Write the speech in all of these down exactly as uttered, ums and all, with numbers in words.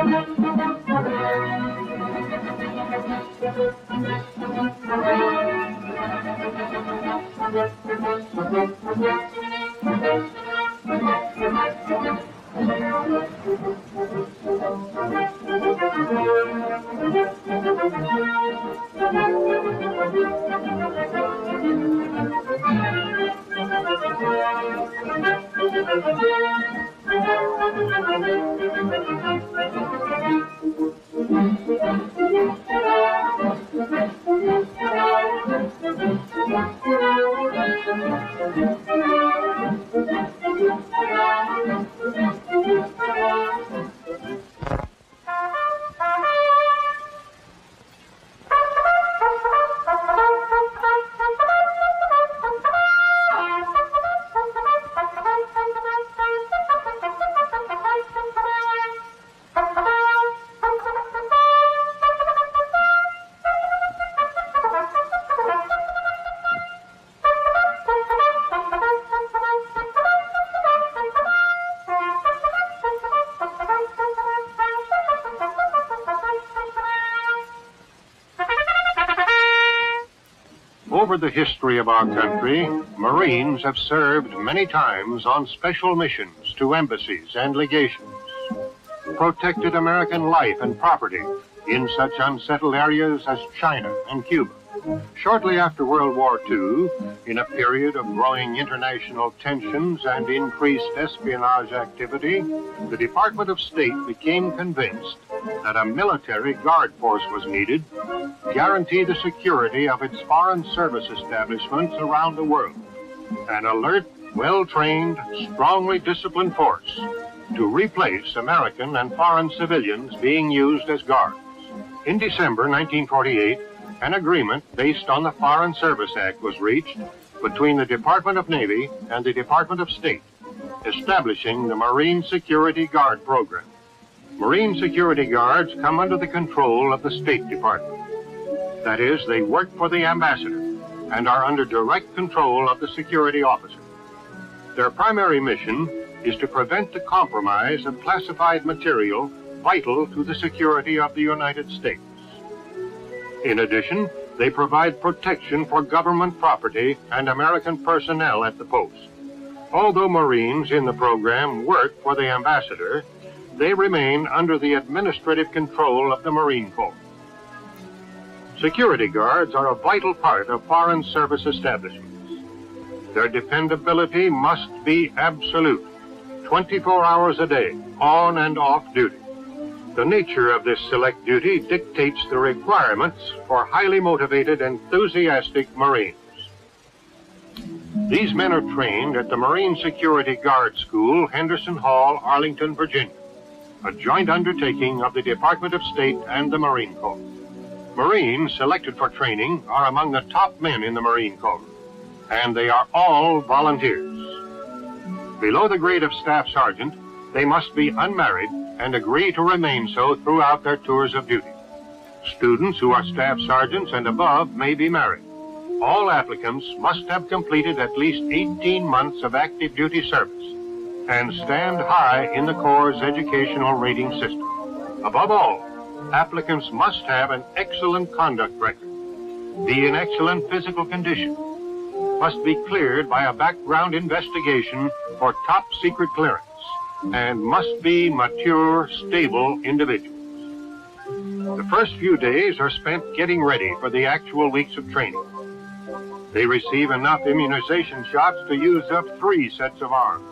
Over the history of our country, Marines have served many times on special missions to embassies and legations, protected American life and property in such unsettled areas as China and Cuba. Shortly after World War Two, in a period of growing international tensions and increased espionage activity, the Department of State became convinced that a military guard force was needed to guarantee the security of its foreign service establishments around the world. An alert, well-trained, strongly disciplined force to replace American and foreign civilians being used as guards. In December nineteen forty-eight, an agreement based on the Foreign Service Act was reached between the Department of Navy and the Department of State, establishing the Marine Security Guard program. Marine security guards come under the control of the State Department. That is, they work for the ambassador and are under direct control of the security officer. Their primary mission is to prevent the compromise of classified material vital to the security of the United States. In addition, they provide protection for government property and American personnel at the post. Although Marines in the program work for the ambassador, they remain under the administrative control of the Marine Corps. Security guards are a vital part of foreign service establishments. Their dependability must be absolute, twenty-four hours a day, on and off duty. The nature of this select duty dictates the requirements for highly motivated, enthusiastic Marines. These men are trained at the Marine Security Guard School, Henderson Hall, Arlington, Virginia, a joint undertaking of the Department of State and the Marine Corps. Marines selected for training are among the top men in the Marine Corps, and they are all volunteers. Below the grade of Staff Sergeant, they must be unmarried and agree to remain so throughout their tours of duty. Students who are Staff Sergeants and above may be married. All applicants must have completed at least eighteen months of active duty service and stand high in the Corps' educational rating system. Above all, applicants must have an excellent conduct record, be in excellent physical condition, must be cleared by a background investigation for top secret clearance, and must be mature, stable individuals. The first few days are spent getting ready for the actual weeks of training. They receive enough immunization shots to use up three sets of arms.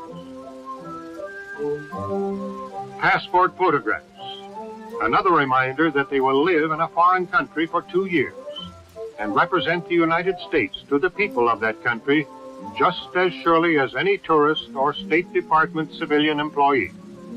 Passport photographs, another reminder that they will live in a foreign country for two years and represent the United States to the people of that country just as surely as any tourist or State Department civilian employee.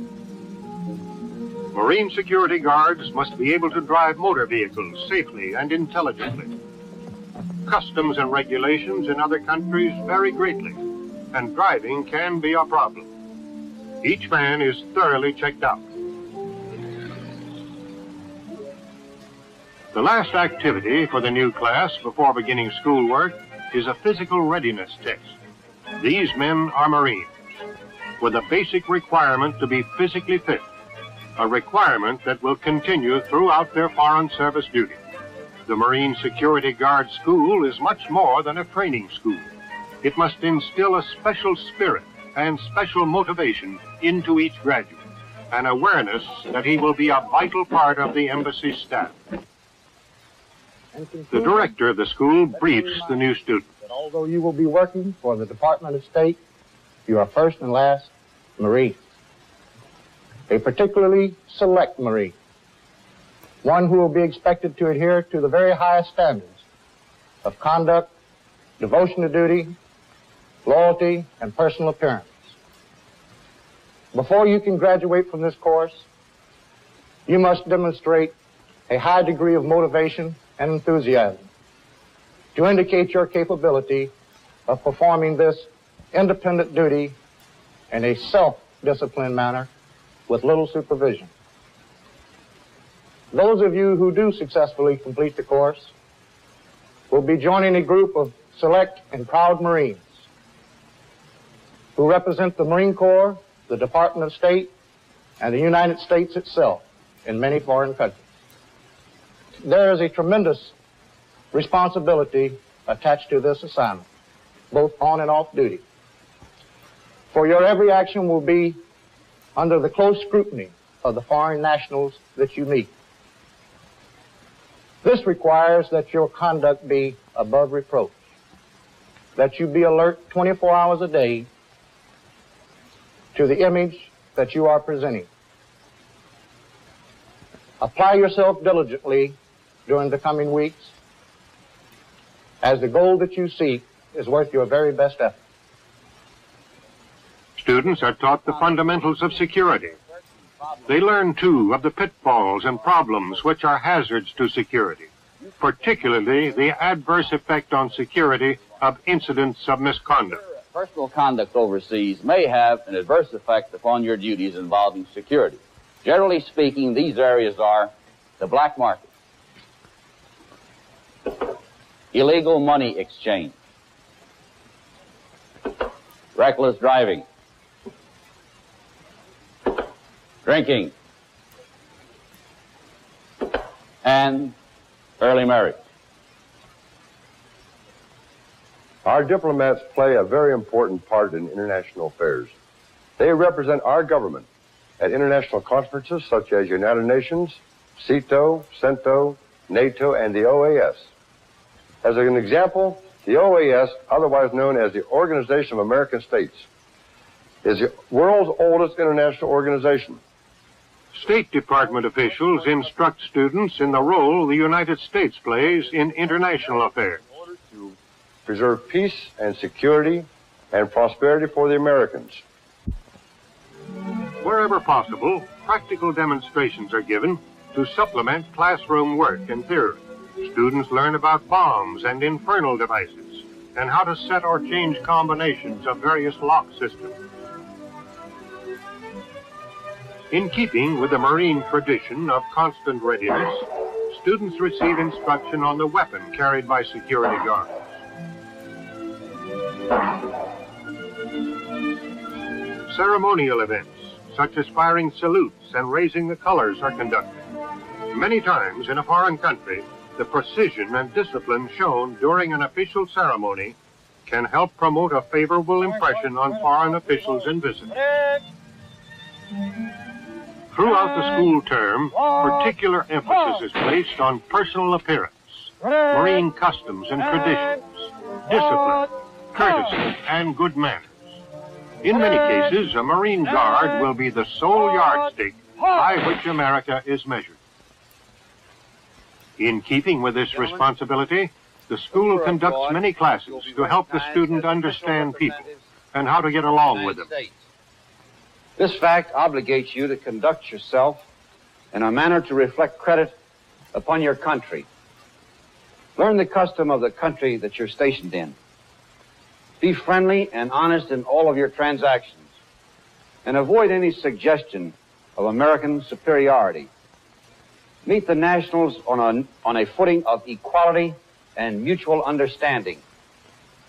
Marine security guards must be able to drive motor vehicles safely and intelligently. Customs and regulations in other countries vary greatly, and driving can be a problem. Each man is thoroughly checked out. The last activity for the new class before beginning schoolwork is a physical readiness test. These men are Marines, with a basic requirement to be physically fit. a requirement that will continue throughout their foreign service duty. The Marine Security Guard School is much more than a training school. It must instill a special spirit and special motivation into each graduate, an awareness that he will be a vital part of the embassy staff. The director of the school briefs the new student. That although you will be working for the Department of State, you are first and last Marine. A particularly select Marine. One who will be expected to adhere to the very highest standards of conduct, devotion to duty, loyalty, and personal appearance. Before you can graduate from this course, you must demonstrate a high degree of motivation and enthusiasm to indicate your capability of performing this independent duty in a self-disciplined manner with little supervision. Those of you who do successfully complete the course will be joining a group of select and proud Marines who represent the Marine Corps, the Department of State, and the United States itself in many foreign countries. There is a tremendous responsibility attached to this assignment, both on and off duty. For your every action will be under the close scrutiny of the foreign nationals that you meet. This requires that your conduct be above reproach, that you be alert twenty-four hours a day to the image that you are presenting. Apply yourself diligently during the coming weeks, as the goal that you seek is worth your very best effort. Students are taught the fundamentals of security. They learn, too, of the pitfalls and problems which are hazards to security, particularly the adverse effect on security of incidents of misconduct. Personal conduct overseas may have an adverse effect upon your duties involving security. Generally speaking, these areas are the black market, illegal money exchange, reckless driving, drinking, and early marriage. Our diplomats play a very important part in international affairs. They represent our government at international conferences such as United Nations, CETO, CENTO, NATO, and the O A S. As an example, the O A S, otherwise known as the Organization of American States, is the world's oldest international organization. State Department officials instruct students in the role the United States plays in international affairs. In order to preserve peace and security and prosperity for the Americans. Wherever possible, practical demonstrations are given to supplement classroom work and theory. Students learn about bombs and infernal devices and how to set or change combinations of various lock systems. In keeping with the Marine tradition of constant readiness, students receive instruction on the weapon carried by security guards. Ceremonial events, such as firing salutes and raising the colors, are conducted. Many times in a foreign country, the precision and discipline shown during an official ceremony can help promote a favorable impression on foreign officials and visitors. Throughout the school term, particular emphasis is placed on personal appearance, Marine customs and traditions, discipline, courtesy, and good manners. In many cases, a Marine Guard will be the sole yardstick by which America is measured. In keeping with this responsibility, the school conducts many classes to help the student understand people and how to get along with them. This fact obligates you to conduct yourself in a manner to reflect credit upon your country. Learn the custom of the country that you're stationed in. Be friendly and honest in all of your transactions, and avoid any suggestion of American superiority. Meet the nationals on a, on a footing of equality and mutual understanding.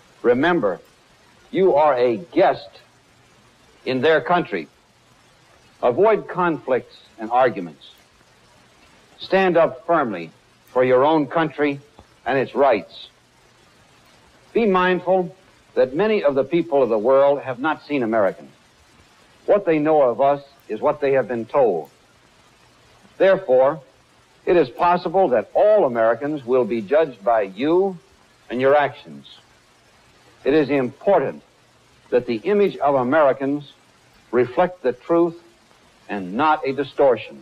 Remember, you are a guest in their country. Avoid conflicts and arguments. Stand up firmly for your own country and its rights. Be mindful that many of the people of the world have not seen Americans. What they know of us is what they have been told. Therefore, it is possible that all Americans will be judged by you and your actions. It is important that the image of Americans reflect the truth and not a distortion.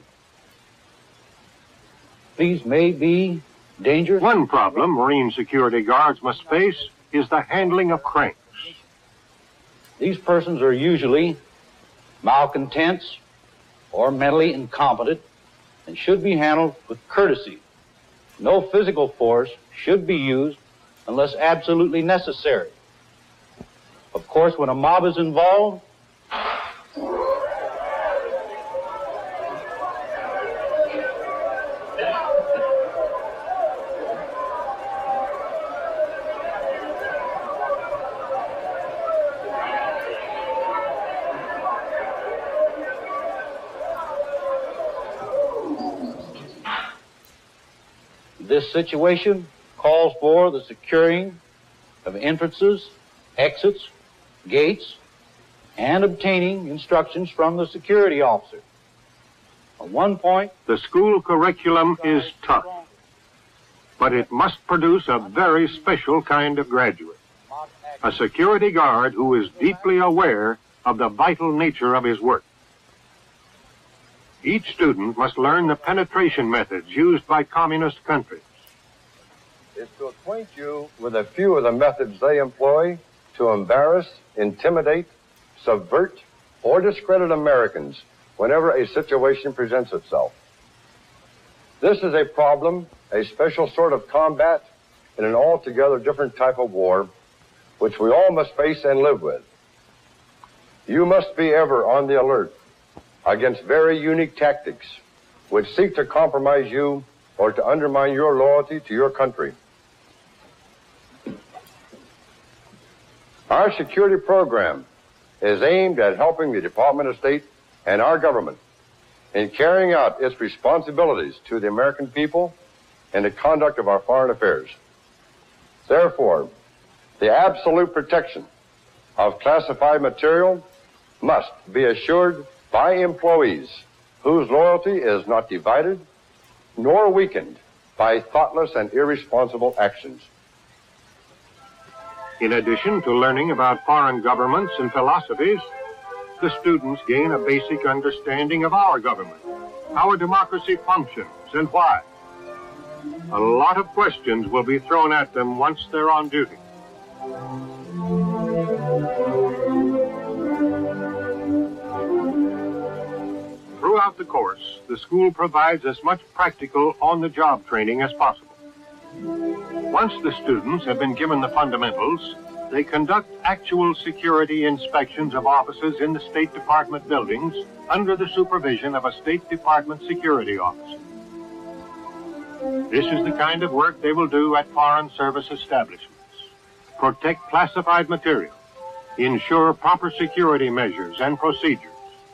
These may be dangerous. One problem Marine security guards must face is the handling of cranks. These persons are usually malcontents or mentally incompetent and should be handled with courtesy. No physical force should be used unless absolutely necessary. Of course, when a mob is involved, this situation calls for the securing of entrances, exits, gates, and obtaining instructions from the security officer. At one point, the school curriculum is tough, but it must produce a very special kind of graduate, a security guard who is deeply aware of the vital nature of his work. Each student must learn the penetration methods used by communist countries. Is to acquaint you with a few of the methods they employ to embarrass, intimidate, subvert, or discredit Americans whenever a situation presents itself. This is a problem, a special sort of combat in an altogether different type of war, which we all must face and live with. You must be ever on the alert against very unique tactics which seek to compromise you or to undermine your loyalty to your country. Our security program is aimed at helping the Department of State and our government in carrying out its responsibilities to the American people in the conduct of our foreign affairs. Therefore, the absolute protection of classified material must be assured by employees whose loyalty is not divided nor weakened by thoughtless and irresponsible actions. In addition to learning about foreign governments and philosophies, the students gain a basic understanding of our government, how a democracy functions, and why. A lot of questions will be thrown at them once they're on duty. Throughout the course, the school provides as much practical on-the-job training as possible. Once the students have been given the fundamentals, they conduct actual security inspections of offices in the State Department buildings under the supervision of a State Department security officer. This is the kind of work they will do at foreign service establishments. Protect classified material, ensure proper security measures and procedures.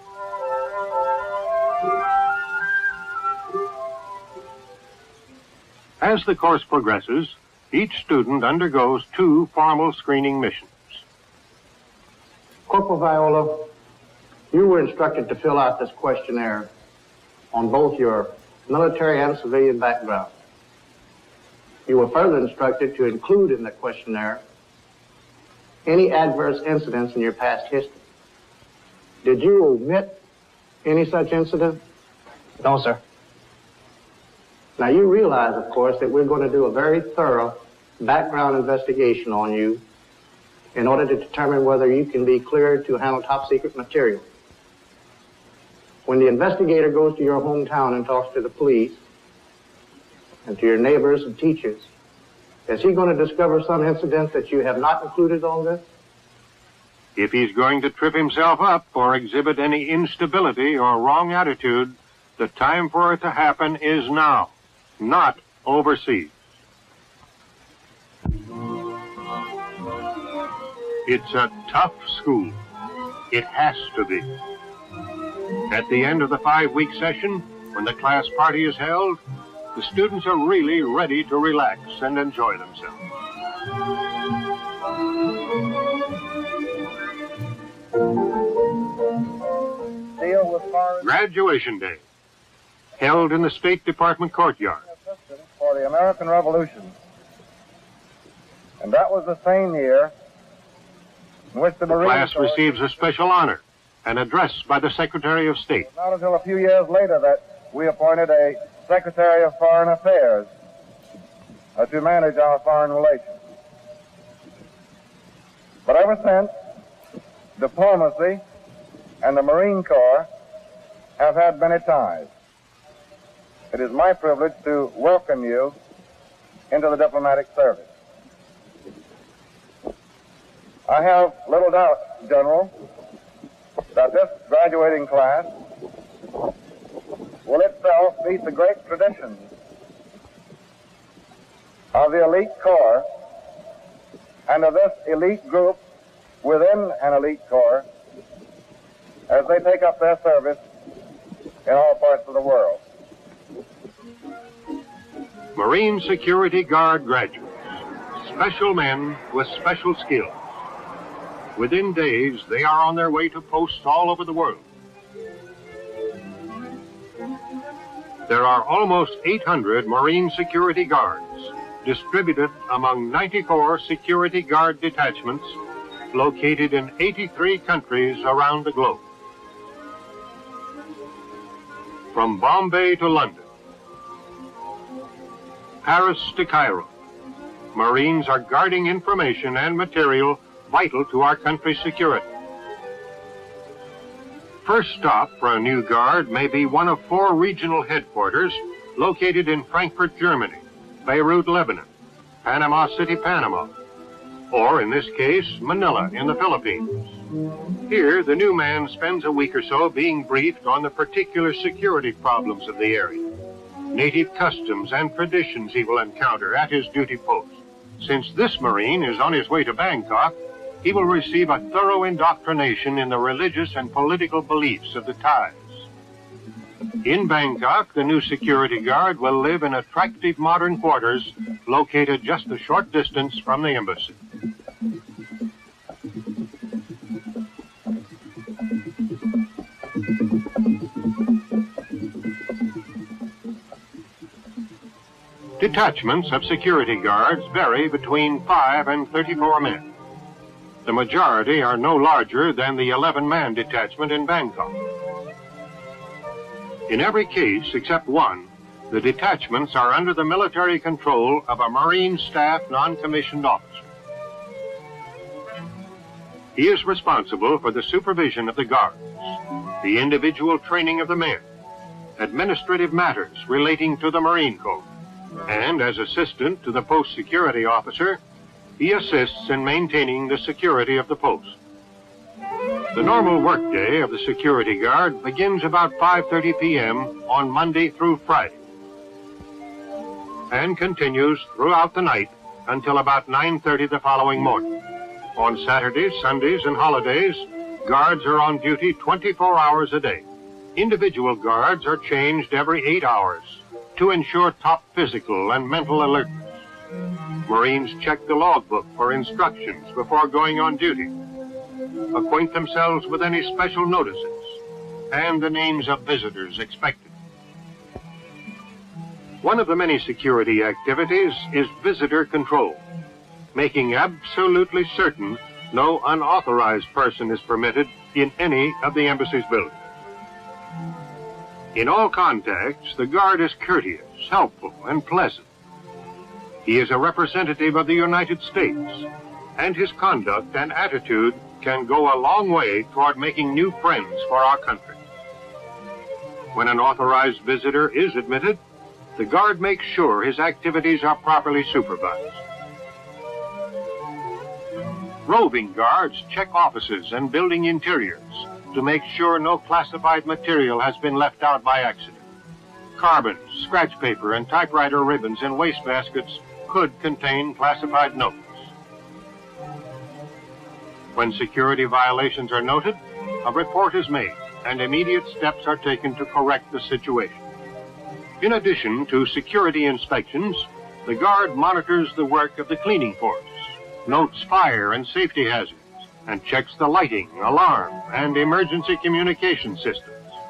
As the course progresses, each student undergoes two formal screening missions. Corporal Viola, you were instructed to fill out this questionnaire on both your military and civilian background. You were further instructed to include in the questionnaire any adverse incidents in your past history. Did you omit any such incident? No, sir. Now, you realize, of course, that we're going to do a very thorough background investigation on you in order to determine whether you can be cleared to handle top-secret material. When the investigator goes to your hometown and talks to the police and to your neighbors and teachers, is he going to discover some incident that you have not included on this? If he's going to trip himself up or exhibit any instability or wrong attitude, the time for it to happen is now, not overseas. It's a tough school. It has to be. At the end of the five-week session, when the class party is held, the students are really ready to relax and enjoy themselves. Deal with foreign Graduation Day, held in the State Department courtyard. assistance for the American Revolution. And that was the same year in which the The Marine class Corps- receives a special honor, an address by the Secretary of State. Not until a few years later that we appointed a Secretary of Foreign Affairs uh, to manage our foreign relations. But ever since, diplomacy and the Marine Corps have had many ties. It is my privilege to welcome you into the diplomatic service. I have little doubt, General, that this graduating class will itself meet the great traditions of the elite corps and of this elite group within an elite corps as they take up their service in all parts of the world. Marine Security Guard graduates, special men with special skills. Within days, they are on their way to posts all over the world. There are almost eight hundred Marine Security Guards distributed among ninety-four Security Guard detachments located in eighty-three countries around the globe. From Bombay to London, Paris to Cairo, Marines are guarding information and material vital to our country's security. First stop for a new guard may be one of four regional headquarters located in Frankfurt, Germany, Beirut, Lebanon, Panama City, Panama, or in this case, Manila in the Philippines. Here, the new man spends a week or so being briefed on the particular security problems of the area, native customs and traditions he will encounter at his duty post. Since this Marine is on his way to Bangkok, he will receive a thorough indoctrination in the religious and political beliefs of the Thais. In Bangkok, the new security guard will live in attractive modern quarters located just a short distance from the embassy. Detachments of security guards vary between five and thirty-four men. The majority are no larger than the eleven-man detachment in Bangkok. In every case except one, the detachments are under the military control of a Marine Staff non-commissioned officer. He is responsible for the supervision of the guards, the individual training of the men, administrative matters relating to the Marine Code, and as assistant to the post security officer, he assists in maintaining the security of the post. The normal workday of the security guard begins about five thirty p m on Monday through Friday and continues throughout the night until about nine thirty the following morning. On Saturdays, Sundays, and holidays, guards are on duty twenty-four hours a day. Individual guards are changed every eight hours to ensure top physical and mental alertness. Marines check the logbook for instructions before going on duty, acquaint themselves with any special notices, and the names of visitors expected. One of the many security activities is visitor control, making absolutely certain no unauthorized person is permitted in any of the embassy's buildings. In all contacts, the guard is courteous, helpful, and pleasant. He is a representative of the United States, and his conduct and attitude can go a long way toward making new friends for our country. When an authorized visitor is admitted, the guard makes sure his activities are properly supervised. Roving guards check offices and building interiors to make sure no classified material has been left out by accident. Carbons, scratch paper, and typewriter ribbons in wastebaskets could contain classified notes. When security violations are noted, a report is made, and immediate steps are taken to correct the situation. In addition to security inspections, the Guard monitors the work of the cleaning force, notes fire and safety hazards, and checks the lighting, alarm, and emergency communication systems.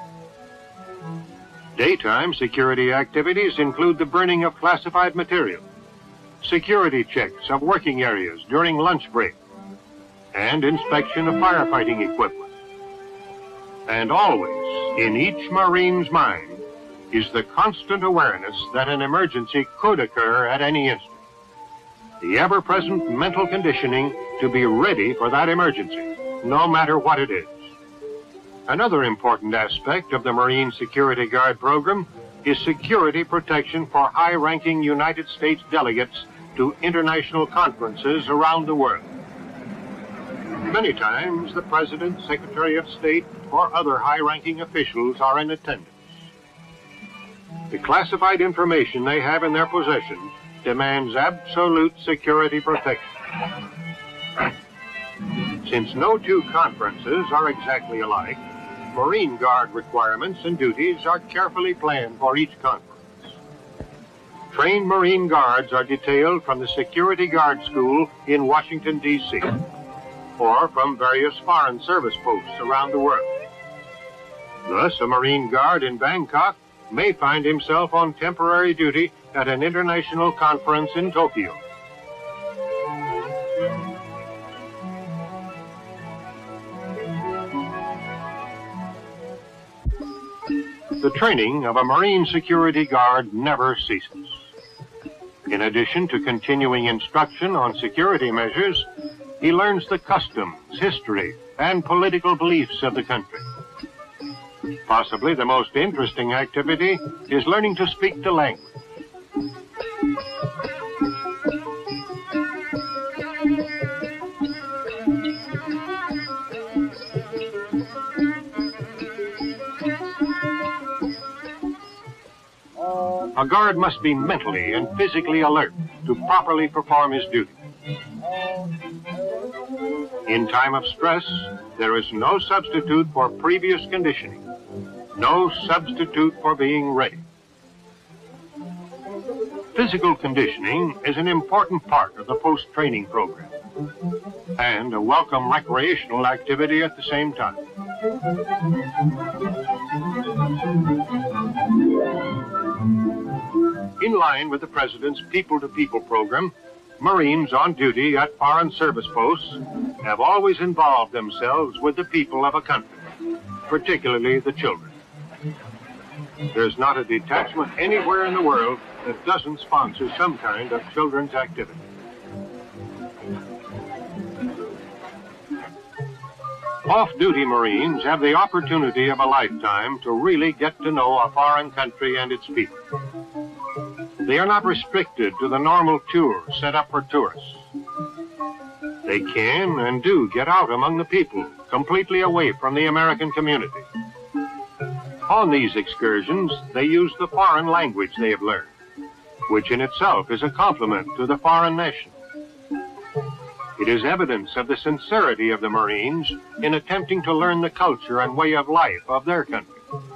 Daytime security activities include the burning of classified material, security checks of working areas during lunch break, and inspection of firefighting equipment. And always, in each Marine's mind, is the constant awareness that an emergency could occur at any instant. The ever-present mental conditioning to be ready for that emergency, no matter what it is. Another important aspect of the Marine Security Guard program is security protection for high-ranking United States delegates to international conferences around the world. Many times, the President, Secretary of State, or other high-ranking officials are in attendance. The classified information they have in their possession demands absolute security protection. Since no two conferences are exactly alike, Marine Guard requirements and duties are carefully planned for each conference. Trained Marine Guards are detailed from the Security Guard School in Washington, D C, or from various foreign service posts around the world. Thus, a Marine Guard in Bangkok may find himself on temporary duty at an international conference in Tokyo. The training of a Marine Security Guard never ceases. In addition to continuing instruction on security measures, he learns the customs, history, and political beliefs of the country. Possibly the most interesting activity is learning to speak the language. A guard must be mentally and physically alert to properly perform his duty. In time of stress, there is no substitute for previous conditioning, no substitute for being ready. Physical conditioning is an important part of the post-training program and a welcome recreational activity at the same time. In line with the President's people-to-people program, Marines on duty at foreign service posts have always involved themselves with the people of a country, particularly the children. There's not a detachment anywhere in the world that doesn't sponsor some kind of children's activity. Off-duty Marines have the opportunity of a lifetime to really get to know a foreign country and its people. They are not restricted to the normal tour set up for tourists. They can and do get out among the people, completely away from the American community. On these excursions, they use the foreign language they have learned, which in itself is a compliment to the foreign nation. It is evidence of the sincerity of the Marines in attempting to learn the culture and way of life of their country.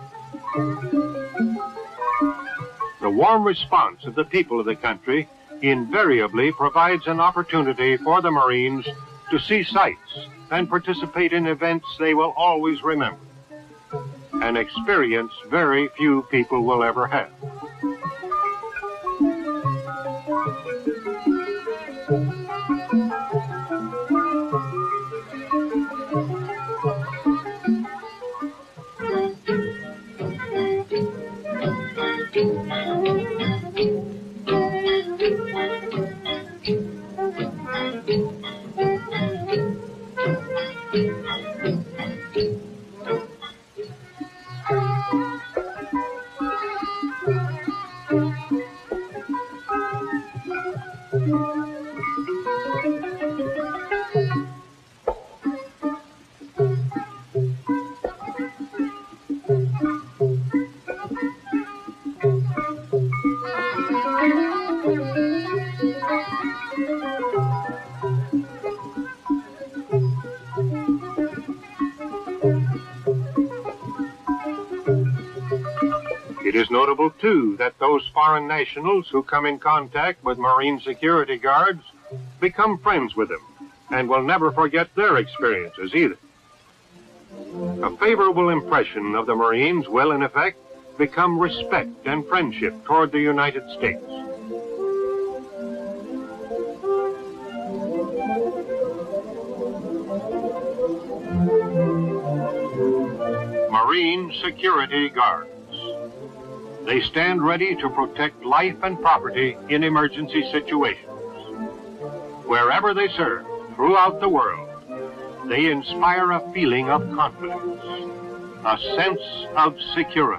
The warm response of the people of the country invariably provides an opportunity for the Marines to see sights and participate in events they will always remember, an experience very few people will ever have. notable, too, that those foreign nationals who come in contact with Marine security guards become friends with them and will never forget their experiences either. A favorable impression of the Marines will, in effect, become respect and friendship toward the United States. Marine Security Guards. They stand ready to protect life and property in emergency situations. Wherever they serve throughout the world, they inspire a feeling of confidence, a sense of security.